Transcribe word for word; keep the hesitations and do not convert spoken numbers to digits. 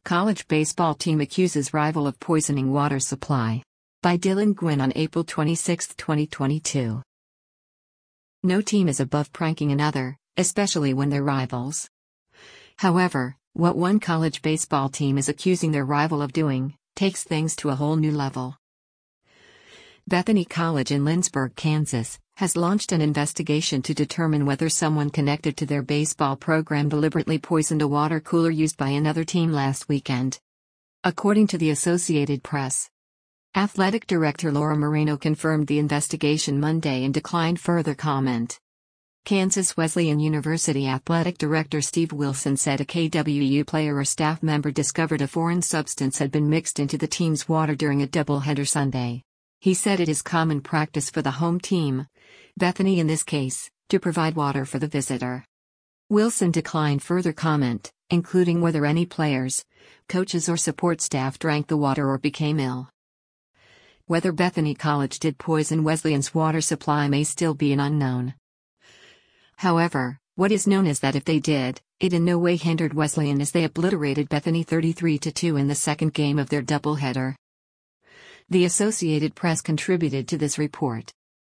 College baseball team accuses rival of poisoning water supply. By Dylan Gwynn on April twenty-sixth, twenty twenty-two. No team is above pranking another, especially when they're rivals. However, what one college baseball team is accusing their rival of doing takes things to a whole new level. Bethany College in Lindsborg, Kansas, has launched an investigation to determine whether someone connected to their baseball program deliberately poisoned a water cooler used by another team last weekend. According to the Associated Press, Athletic Director Laura Moreno confirmed the investigation Monday and declined further comment. Kansas Wesleyan University Athletic Director Steve Wilson said a K W U player or staff member discovered a foreign substance had been mixed into the team's water during a doubleheader Sunday. He said it is common practice for the home team, Bethany in this case, to provide water for the visitor. Wilson declined further comment, including whether any players, coaches or support staff drank the water or became ill. Whether Bethany College did poison Wesleyan's water supply may still be an unknown. However, what is known is that if they did, it in no way hindered Wesleyan as they obliterated Bethany thirty-three to two in the second game of their doubleheader. The Associated Press contributed to this report.